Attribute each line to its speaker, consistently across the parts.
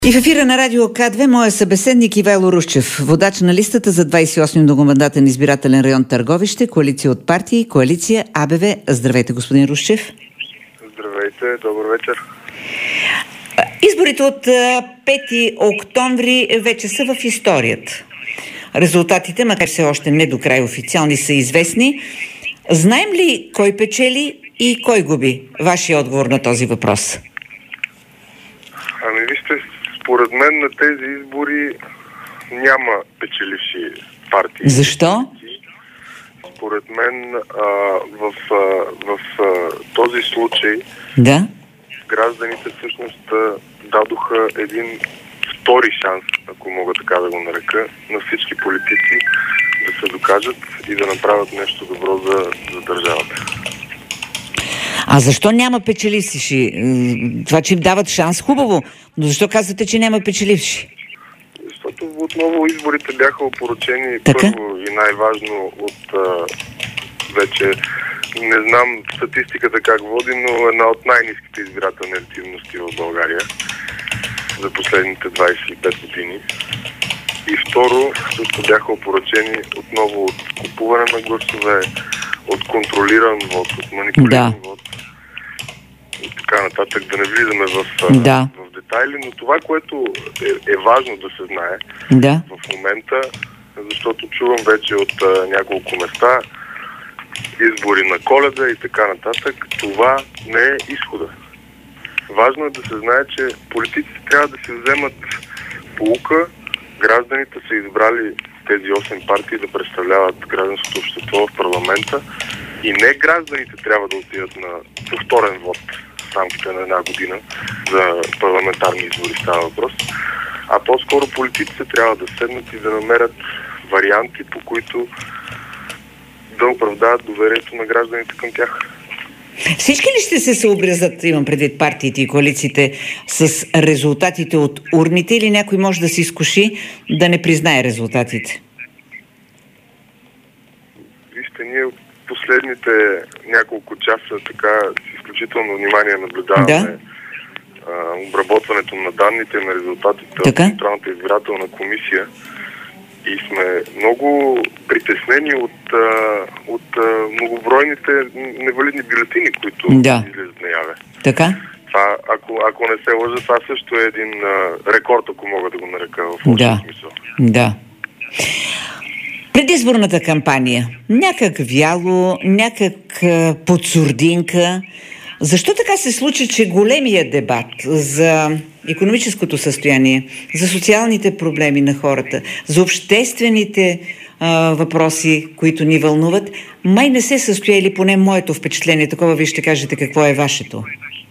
Speaker 1: И в ефира на Радио К2 моя събеседник Ивайло Русчев, водач на листата за 28 многомандатен избирателен район Търговище, коалиция от партии, коалиция АБВ. Здравейте, господин Русчев.
Speaker 2: Здравейте, добър вечер.
Speaker 1: Изборите от 5 октомври вече са в историята. Резултатите, макар все още не до край официални, са известни. Знаем ли кой печели и кой губи? Вашия отговор на този въпрос.
Speaker 2: Вижте, според мен на тези избори няма печеливши партии.
Speaker 1: Защо?
Speaker 2: Според мен в този случай гражданите всъщност дадоха един втори шанс, ако мога така да го нарека, на всички политици да се докажат и да направят нещо добро за държавата.
Speaker 1: А защо няма печеливши? Това, че им дават шанс, хубаво, но защо казвате, че няма печеливши?
Speaker 2: Защото отново изборите бяха опорочени първо и най-важно от вече, не знам статистиката как води, но една от най-ниските избирателни активности в България за последните 25 години. И второ, също бяха опорочени отново от купуване на гласове, от контролиран вод, от манипулиран вод и така нататък, да не влизаме в детайли, но това, което е важно да се знае в момента, защото чувам вече от няколко места избори на Коледа и така нататък, това не е изхода. Важно е да се знае, че политиците трябва да се вземат поука. Гражданите са избрали тези 8 партии да представляват гражданското общество в парламента и не гражданите трябва да отидат на повторен вод в рамките на една година за парламентарни избори става въпрос, а по-скоро политиците трябва да седнат и да намерят варианти, по които да оправдаят доверието на гражданите към тях.
Speaker 1: Всички ли ще се съобразят, имам предвид партиите и коалициите, с резултатите от урните или някой може да се изкуши да не признае резултатите?
Speaker 2: Вижте, ние последните няколко часа така с изключително внимание наблюдаваме обработването на данните на резултатите от Централната избирателна комисия и сме много притеснени от многобройните невалидни бюлетини, които излизат наяве.
Speaker 1: Така?
Speaker 2: Това, ако не се лъжа, това също е един рекорд, ако мога да го нарека в общия смисъл.
Speaker 1: Да. Предизборната кампания. Някак вяло, някак подсурдинка. Защо така се случи, че големия дебат за икономическото състояние, за социалните проблеми на хората, за обществените въпроси, които ни вълнуват, май не се състоя, или поне моето впечатление, такова вие ще кажете какво е вашето?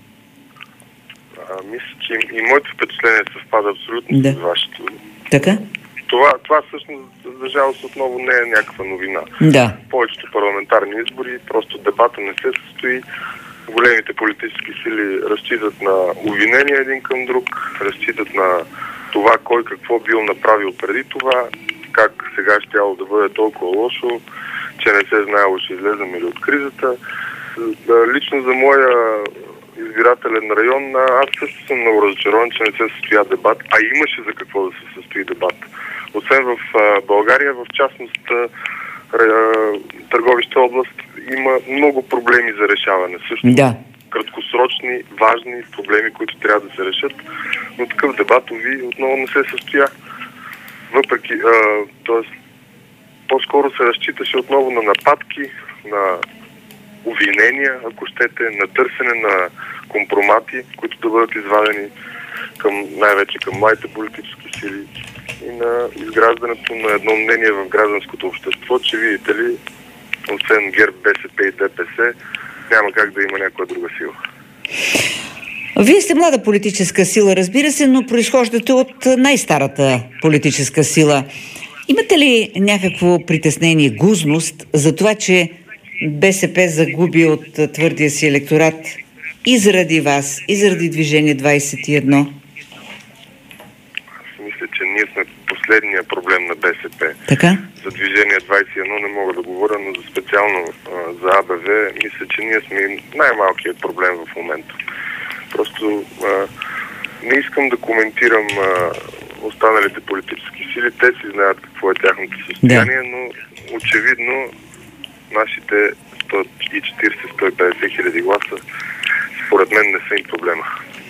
Speaker 2: Мисля, че и моето впечатление съвпада абсолютно с вашето.
Speaker 1: Така?
Speaker 2: Това всъщност, за жалост, отново не е някаква новина. Повечето парламентарни избори, просто дебата не се състои. Големите политически сили разчитат на обвинения един към друг, разчитат на това кой какво бил направил преди това, как сега щяло да бъде толкова лошо, че не се знаело, ще излезем или от кризата. Лично за моя избирателен район, аз също съм много разочарован, че не се състоя дебат, а имаше за какво да се състои дебат. Освен в България, в частност Търговище област, има много проблеми за решаване. Също краткосрочни, важни проблеми, които трябва да се решат, но такъв дебат отново не се състоя. Въпреки, т.е. по-скоро се разчиташе отново на нападки, на обвинения, ако щете, на търсене на компромати, които да бъдат извадени най-вече към младите политически сили и на изграждането на едно мнение в гражданското общество, че видите ли, освен ГЕРБ, БСП и ДПС, няма как да има някоя друга сила.
Speaker 1: Вие сте млада политическа сила, разбира се, но произхождате от най-старата политическа сила. Имате ли някакво притеснение, гузност за това, че БСП загуби от твърдия си електорат и заради вас, и заради Движение 21?
Speaker 2: Аз мисля, че ние сме последния проблем на БСП.
Speaker 1: Така?
Speaker 2: За Движение 21 не мога да говоря, но специално за АБВ мисля, че ние сме най-малкият проблем в момента. Просто Не искам да коментирам останалите политически сили. Те си знаят какво е тяхното състояние, но очевидно нашите 140-150 хиляди гласа според мен не са им проблема.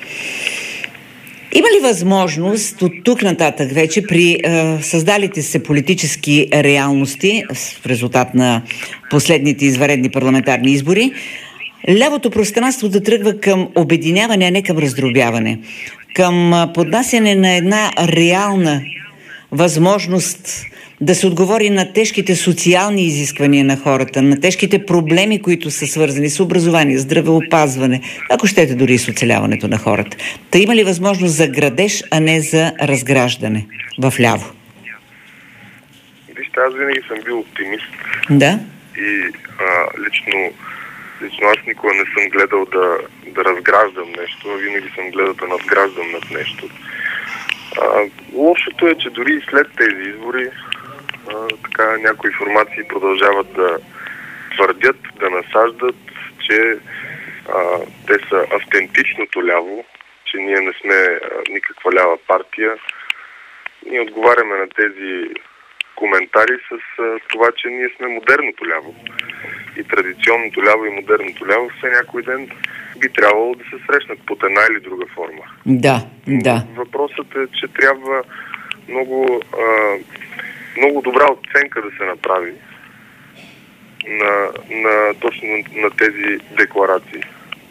Speaker 1: Има ли възможност от тук нататък вече при създалите се политически реалности в резултат на последните извънредни парламентарни избори, лявото пространство да тръгва към обединяване, а не към раздробяване, към поднасяне на една реална възможност да се отговори на тежките социални изисквания на хората, на тежките проблеми, които са свързани с образование, здравеопазване, ако щете дори с оцеляването на хората. Та има ли възможност за градеж, а не за разграждане в ляво?
Speaker 2: Вижте, аз винаги съм бил оптимист.
Speaker 1: Да.
Speaker 2: И лично аз никога не съм гледал да разграждам нещо, а винаги съм гледал да надграждам над нещо. Лошото е, че дори и след тези избори така някои формации продължават да твърдят, да насаждат, че те са автентичното ляво, че ние не сме никаква лява партия. Ние отговаряме на тези коментари с това, че ние сме модерното ляво. И традиционното ляво и модерното ляво все някой ден би трябвало да се срещнат под една или друга форма.
Speaker 1: Да.
Speaker 2: Въпросът е, че трябва много добра оценка да се направи точно на тези декларации.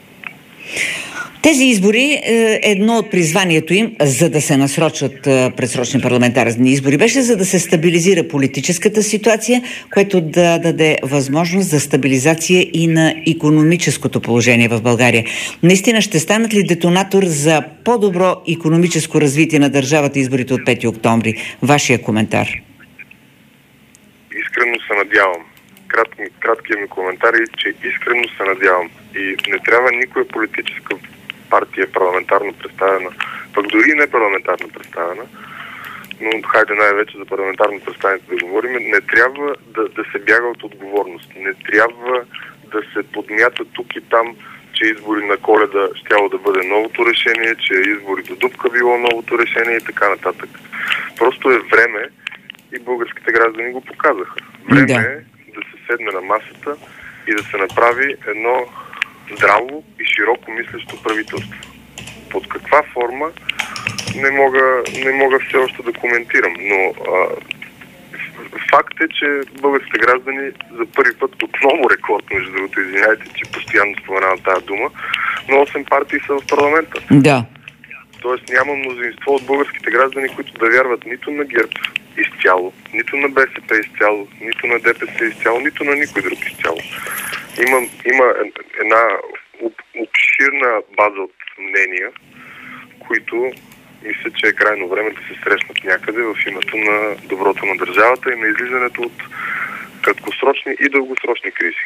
Speaker 1: Тези избори, едно от призванието им, за да се насрочат предсрочни парламентарни избори, беше за да се стабилизира политическата ситуация, което да даде възможност за стабилизация и на икономическото положение в България. Наистина ще станат ли детонатор за по-добро икономическо развитие на държавата изборите от 5 октомври? Вашия коментар.
Speaker 2: Искрено се надявам. Краткият ми коментар е, че искрено се надявам. И не трябва никоя политическа партия парламентарно представена, пък дори не парламентарно представена, но хайде най-вече за парламентарно представените да говорим, не трябва да се бяга от отговорност. Не трябва да се подмята тук и там, че избори на Коледа щяло да бъде новото решение, че избори до Дупка било новото решение и така нататък. Просто е време и българските граждани го показаха. Време е да се седне на масата и да се направи едно здраво и широко мислещо правителство. Под каква форма не мога все още да коментирам, но факт е, че българските граждани за първи път отново рекорд, между другото, извиняйте, че постоянно споменавам тази дума, но 8 партии са в парламента.
Speaker 1: Да.
Speaker 2: Тоест няма мнозинство от българските граждани, които да вярват нито на ГЕРБ изцяло, нито на БСП изцяло, нито на ДПС изцяло, нито на никой друг изцяло. Има една обширна база от мнения, които мисля, че е крайно време да се срещнат някъде в името на доброто на държавата и на излизането от краткосрочни и дългосрочни кризи.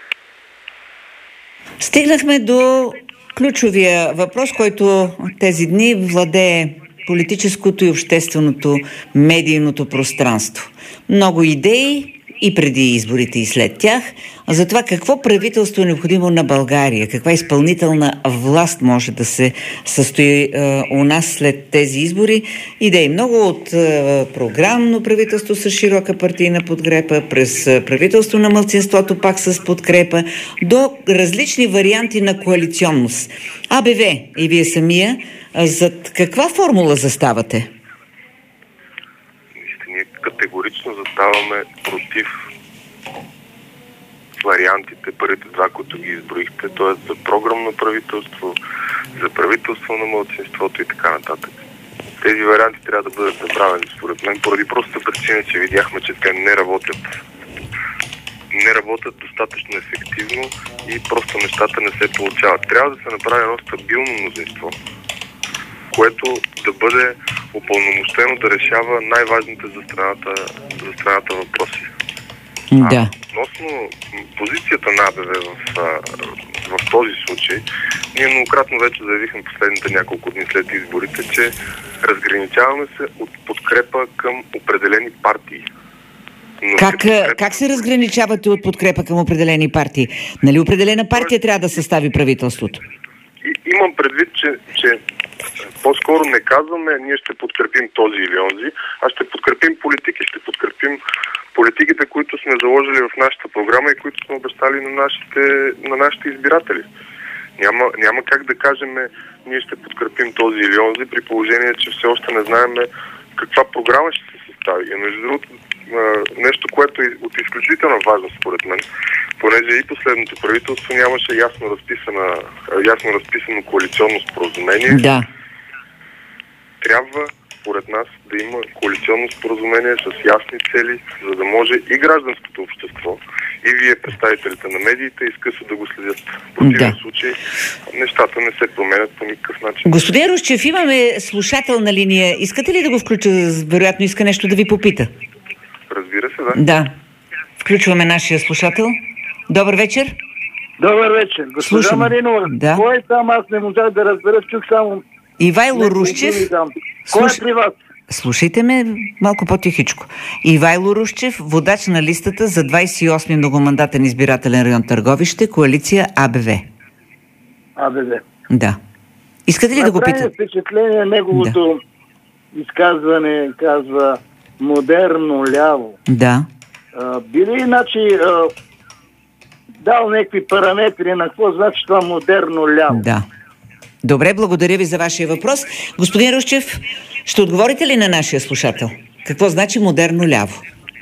Speaker 1: Стигнахме до ключовия въпрос, който тези дни владее политическото и общественото медийното пространство. Много идеи и преди изборите и след тях, за това какво правителство е необходимо на България, каква изпълнителна власт може да се състои у нас след тези избори. Идеи много от програмно правителство с широка партийна подкрепа, през правителство на малцинството пак с подкрепа, до различни варианти на коалиционност. АБВ и вие самия, зад каква формула заставате?
Speaker 2: Ние категорично заставаме против вариантите, първите два, които ги изброихте, т.е. за програмно правителство, за правителство на малцинството и така нататък. Тези варианти трябва да бъдат забравени, според мен, поради простата причина, че видяхме, че те не работят. Не работят достатъчно ефективно и просто нещата не се получават. Трябва да се направи едно стабилно мнозинство, което да бъде упълномощено да решава най-важните за страната въпроси.
Speaker 1: Да.
Speaker 2: Относно позицията на АБВ в този случай, ние многократно вече заявихме последните няколко дни след изборите, че разграничаваме се от подкрепа към определени партии.
Speaker 1: Как се разграничавате от подкрепа към определени партии? Нали определена партия трябва да състави правителството?
Speaker 2: имам предвид, че по-скоро не казваме ние ще подкрепим този или онзи, а ще подкрепим политики, ще подкрепим политиките, които сме заложили в нашата програма и които сме обещали на нашите избиратели. Няма как да кажем ние ще подкрепим този или онзи, при положение, че все още не знаем каква програма ще се състави. И между другото, нещо, което е от изключителна важност според мен, понеже и последното правителство нямаше ясно разписано коалиционно споразумение.
Speaker 1: Да.
Speaker 2: Трябва, според нас, да има коалиционно споразумение с ясни цели, за да може и гражданското общество, и вие, представителите на медиите, изкъсо да го следят. В противен случай нещата не се променят по никакъв начин.
Speaker 1: Господин Русчев, имаме слушател на линия. Искате ли да го включа? Вероятно иска нещо да ви попита.
Speaker 2: Разбира се, да.
Speaker 1: Да. Включваме нашия слушател. Добър вечер.
Speaker 3: Добър вечер. Госпожа Маринова,
Speaker 1: да.
Speaker 3: Кой е там? Аз не можах да разбера, чух само...
Speaker 1: Ивайло Русчев.
Speaker 3: Кой е при вас?
Speaker 1: Слушайте ме малко по-тихичко. Ивайло Русчев, водач на листата за 28-ми многомандатен избирателен район Търговище, коалиция АБВ.
Speaker 3: АБВ.
Speaker 1: Да. Искате ли да го питате?
Speaker 3: Впечатление неговото изказване казва модерно ляво.
Speaker 1: Да.
Speaker 3: Били иначе дал някакви параметри на какво значи това модерно ляво?
Speaker 1: Да. Добре, благодаря ви за вашия въпрос. Господин Русчев, ще отговорите ли на нашия слушател? Какво значи модерно ляво?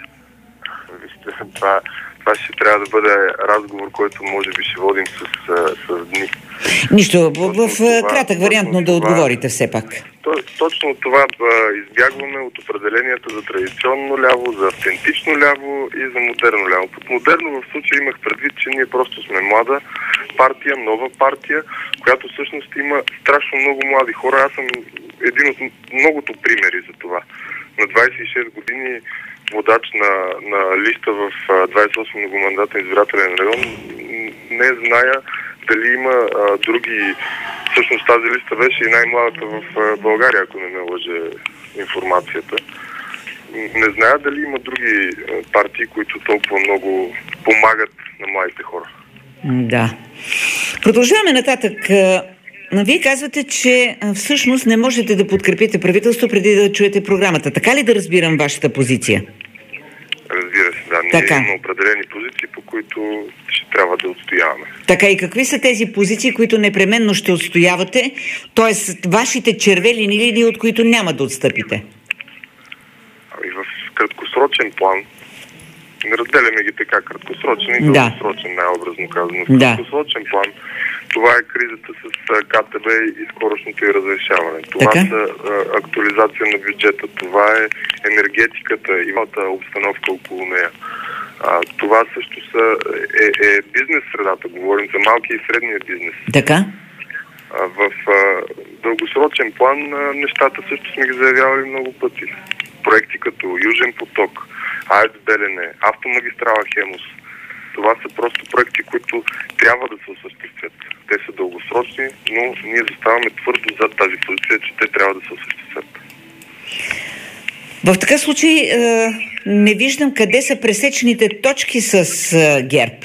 Speaker 2: Вижте, това ще трябва да бъде разговор, който може би ще водим с дни.
Speaker 1: Нищо, в кратък вариант, но да отговорите все пак.
Speaker 2: Точно това избягваме от определенията за традиционно ляво, за автентично ляво и за модерно ляво. Под модерно в случая имах предвид, че ние просто сме млада партия, нова партия, която всъщност има страшно много млади хора. Аз съм един от многото примери за това. На 26 години водач на листа в 28 многомандатен избирателен район, не зная дали има други. Всъщност тази листа беше и най-младата в България, ако не ме лъже информацията. Не зная дали има други партии, които толкова много помагат на младите хора.
Speaker 1: Да. Продължаваме нататък. Вие казвате, че всъщност не можете да подкрепите правителство преди да чуете програмата. Така ли да разбирам вашата позиция?
Speaker 2: Разбира се, да. Ние имаме определени позиции, по които ще трябва да отстояваме.
Speaker 1: Така, и какви са тези позиции, които непременно ще отстоявате? Тоест, вашите червени линии, от които няма да отстъпите?
Speaker 2: Ами в краткосрочен план, не разделяме ги така, краткосрочен и дългосрочен, най-образно казано. В краткосрочен план, това е кризата с КТБ и скорошното й разрешаване. Това са актуализация на бюджета, това е енергетиката и малата обстановка около нея. Това също е бизнес средата, говорим за малки и средния бизнес.
Speaker 1: Така?
Speaker 2: В дългосрочен план нещата също сме ги заявявали много пъти. Проекти като Южен поток, АЕЦ Белене, автомагистрала Хемус. Това са просто проекти, които трябва да се осъществят. Те са дългосрочни, но ние заставаме твърдо зад тази позиция, че те трябва да се осъществят.
Speaker 1: В такъв случай не виждам къде са пресечените точки с ГЕРБ.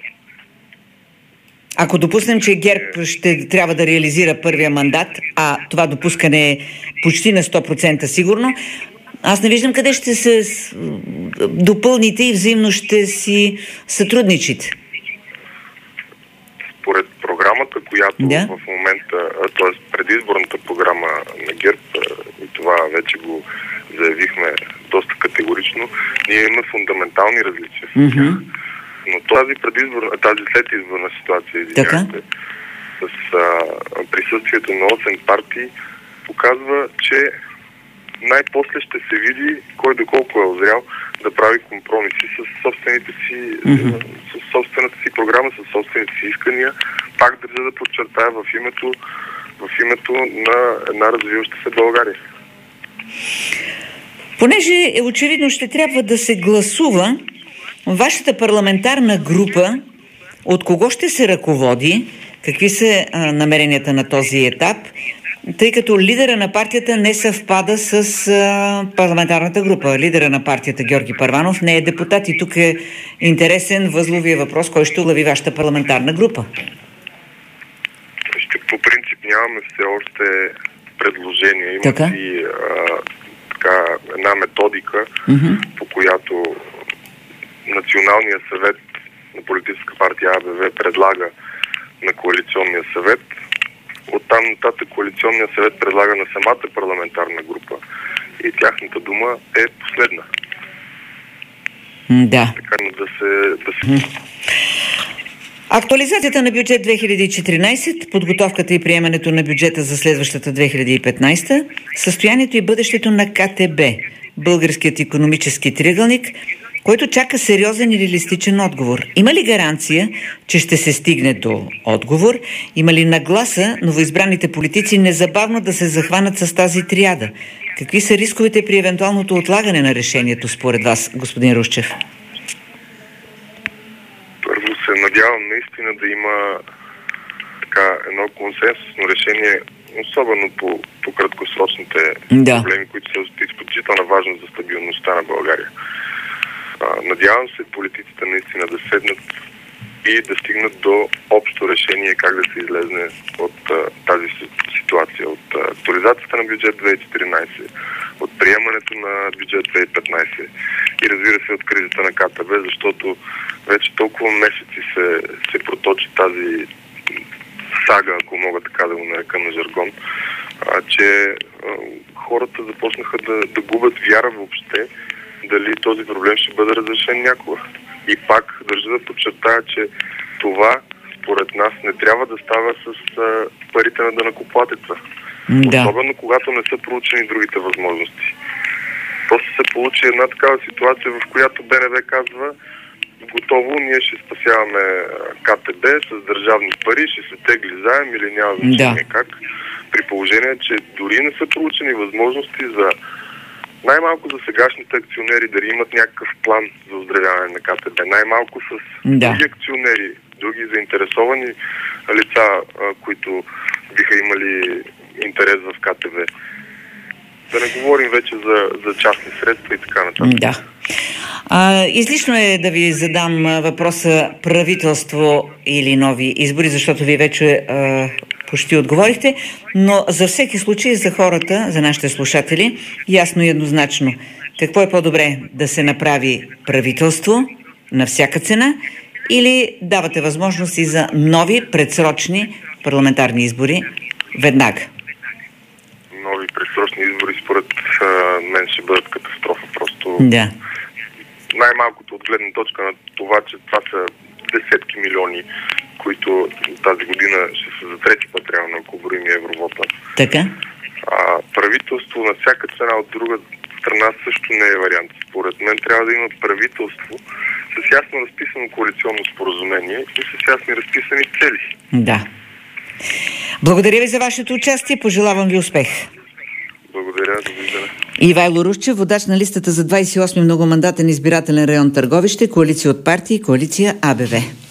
Speaker 1: Ако допуснем, че ГЕРБ ще трябва да реализира първия мандат, а това допускане е почти на 100% сигурно, аз не виждам къде ще се допълните и взаимно ще си сътрудничите.
Speaker 2: Според програмата, която в момента, т.е. предизборната програма на ГЕРБ, и това вече го заявихме доста категорично, ние имаме фундаментални различия. Но тази следизборна ситуация, с присъствието на 8 партии, показва, че най-после ще се види кой доколко е озрял да прави компромиси с собствената си програма, с собствените си искания. Пак държа да подчертая в името на една развиваща се България.
Speaker 1: Понеже очевидно ще трябва да се гласува, вашата парламентарна група от кого ще се ръководи, какви са намеренията на този етап, тъй като лидера на партията не съвпада с парламентарната група. Лидера на партията Георги Първанов не е депутат и тук е интересен възловия въпрос, кой ще улави вашата парламентарна група.
Speaker 2: По принцип нямаме все още предложение. Има си една методика, по която Националният съвет на политическа партия АБВ предлага на коалиционния съвет. Оттам нататък коалиционния съвет предлага на самата парламентарна група и тяхната дума е последна.
Speaker 1: Да.
Speaker 2: Така да се...
Speaker 1: Актуализацията на бюджет 2014, подготовката и приемането на бюджета за следващата 2015, състоянието и бъдещето на КТБ, българският икономически триъгълник, който чака сериозен и реалистичен отговор. Има ли гаранция, че ще се стигне до отговор? Има ли нагласа новоизбраните политици незабавно да се захванат с тази триада? Какви са рисковете при евентуалното отлагане на решението според вас, господин Русчев?
Speaker 2: Първо се надявам наистина да има едно консенсусно решение, особено по краткосрочните проблеми, които са от изключителна важност за стабилността на България. Надявам се политиците наистина да седнат и да стигнат до общо решение как да се излезне от тази ситуация, от актуализацията на бюджет 2014, от приемането на бюджет 2015 и разбира се от кризата на КТБ, защото вече толкова месеци се проточи тази сага, ако мога така да го нарека на жаргон, че хората започнаха да губят вяра въобще дали този проблем ще бъде разрешен някога. И пак държа да подчертая, че това според нас не трябва да става с парите на данъкоплатеца. Да. Особено когато не са проучени другите възможности. Просто се получи една такава ситуация, в която БНБ казва: готово, ние ще спасяваме КТБ с държавни пари, ще се тегли заем или няма значение как. При положение, че дори не са проучени възможности за най-малко за сегашните акционери дали имат някакъв план за оздравяване на КТБ. Най-малко с други акционери, други заинтересовани лица, които биха имали интерес в КТБ. Да не говорим вече за частни средства и така нататък.
Speaker 1: Да. Излишно е да ви задам въпроса правителство или нови избори, защото ви вече почти отговорихте, но за всеки случай за хората, за нашите слушатели, ясно и еднозначно. Какво е по-добре? Да се направи правителство на всяка цена или давате възможности за нови предсрочни парламентарни избори веднага?
Speaker 2: Нови предсрочни избори според мен ще бъдат катастрофа. Просто най-малкото от гледна точка на това, че това са десетки милиони, които тази година ще са за трети път реално, ако броим евровота.
Speaker 1: Така?
Speaker 2: Правителство на всяка цена от друга страна също не е вариант. Според мен трябва да има правителство с ясно разписано коалиционно споразумение и с ясно разписани цели.
Speaker 1: Да. Благодаря ви за вашето участие. Пожелавам ви успех.
Speaker 2: Благодаря. Довиждане.
Speaker 1: Ивайло Русчев, водач на листата за 28-ми многомандатен избирателен район Търговище, коалиция от партии, коалиция АБВ.